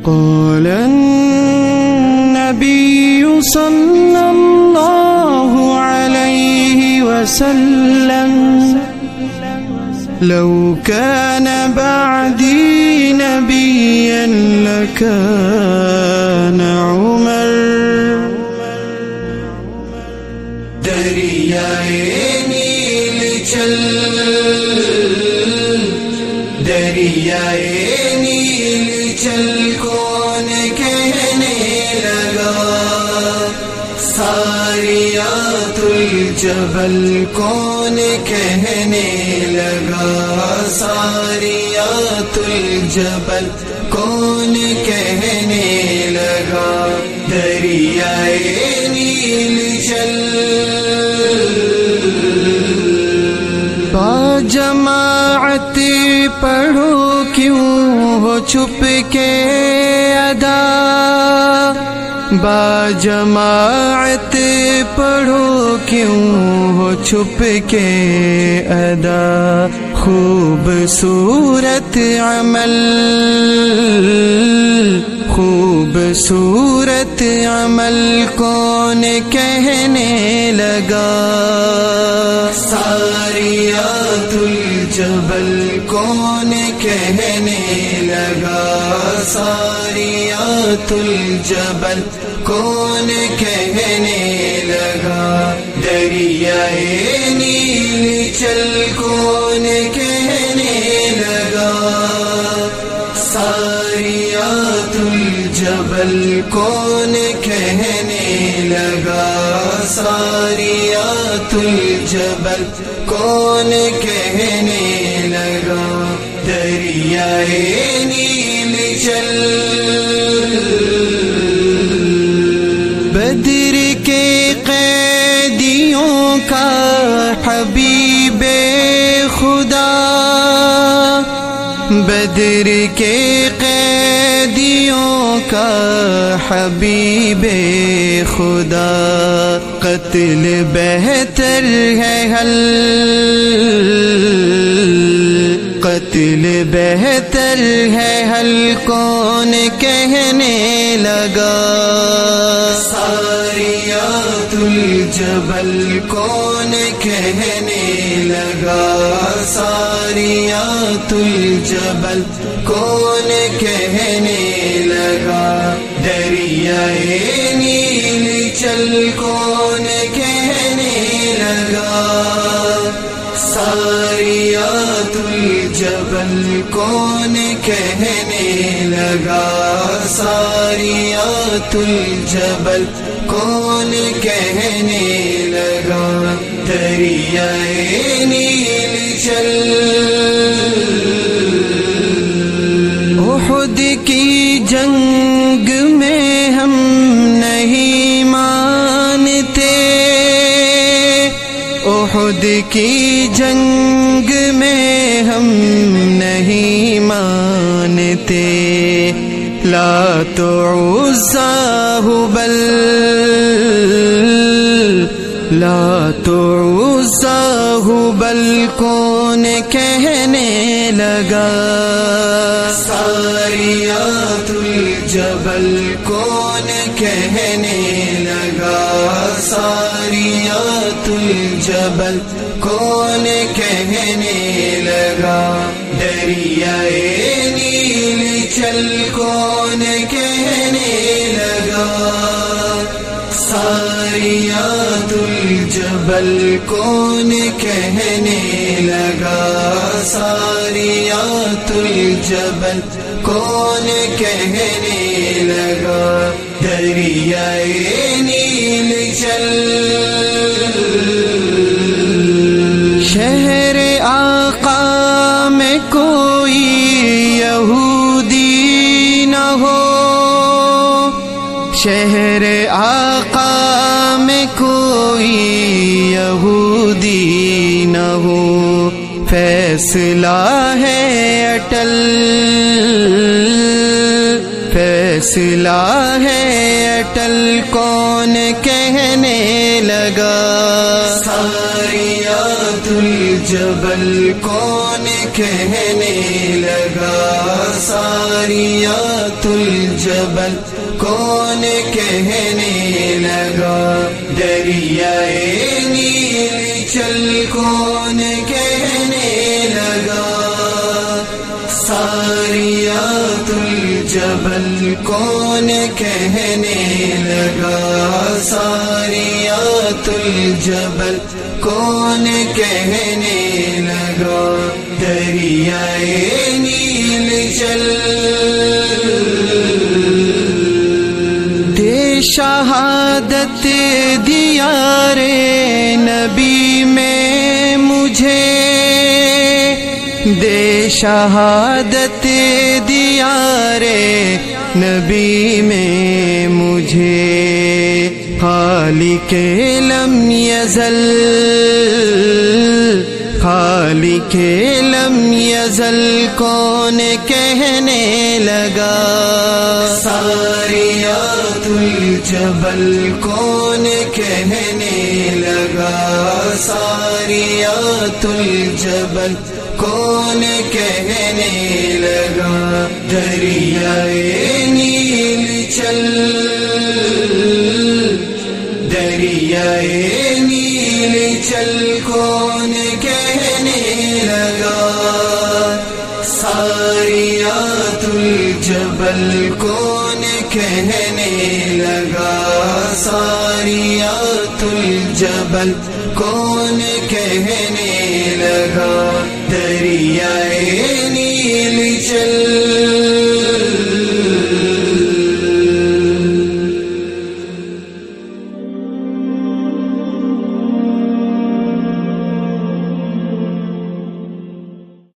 قال النبي صلى الله عليه وسلم لو كان بعدي نبيا لكان عمر. دریائے نیل چل، دریائے نیل چل کون کہنے لگا، ساریات الجبل کون کہنے لگا، ساریات الجبل کون کہنے لگا. دریائے نیل چل، با جماعت پڑھو کیوں ہو چھپ کے ادا، با جماعت پڑھو کیوں ہو چھپ کے ادا. خوبصورت عمل، خوبصورت عمل کون کہنے لگا، ساریات الجبل کون کہنے لگا، ساریات الجبل کون کہنے لگا. دریائے نیل چل کون کہنے لگا، ساریات الجبل کون کہنے لگا، ساریات الجبل کون کہنے لگا. دریائے نیل چل، بدر کے قیدیوں کا حبیب خدا، بدر کے قیدیوں کا حبیب خدا. قتل بہتر ہے حل، قتل بہتر ہے حل کون کہنے لگا، ساریات الجبل کون کہنے لگا، ساریات الجبل کون کہنے لگا. دریائے نیل چل کون کہنے لگا، ساریات الجبل کون کہنے لگا، ساریات الجبل کون کہنے لگا. دریائے نیل چل، احد کی جنگ میں ہم نہیں مانتے، احد کی جنگ میں ہم نہیں مانتے. لات و عزا ہبل، لات و عزا ہبل کون کہنے لگا، ساریات الجبل کون کہنے لگا، ساریات الجبل کون کہنے لگا. دریائے نیل چل کون کہنے لگا، ساریات الجبل کون کہنے لگا، ساریات الجبل کون کہنے لگا. دریائے نیل چل، شہر آقا میں کوئی یہودی نہ ہو، شہر آقا میں کوئی یہودی نہ ہو. فیصلہ ہے اٹل، فیصلہ ہے اٹل کون کہنے لگا، ساریات الجبل کون کہنے لگا، ساریات الجبل کون کہنے لگا، دریائے نیل چل کون کہنے لگا، ساریات الجبل کون کہنے لگا، ساریات الجبل کون کہنے لگا، دریائے نیل چل دے شہادت دیار نبی میں مجھے، دے شہادت دیار نبی میں مجھے، خالق لم یزل، خالق لم یزل کون کہنے لگا، ساریات الجبل کون کہنے لگا، ساریات الجبل کون کہنے لگا، دریائے نیل چل، دریائے نیل چل کون کہنے لگا، ساریات الجبل کون کہنے لگا، ساریات الجبل کون کہنے لگا، دریائے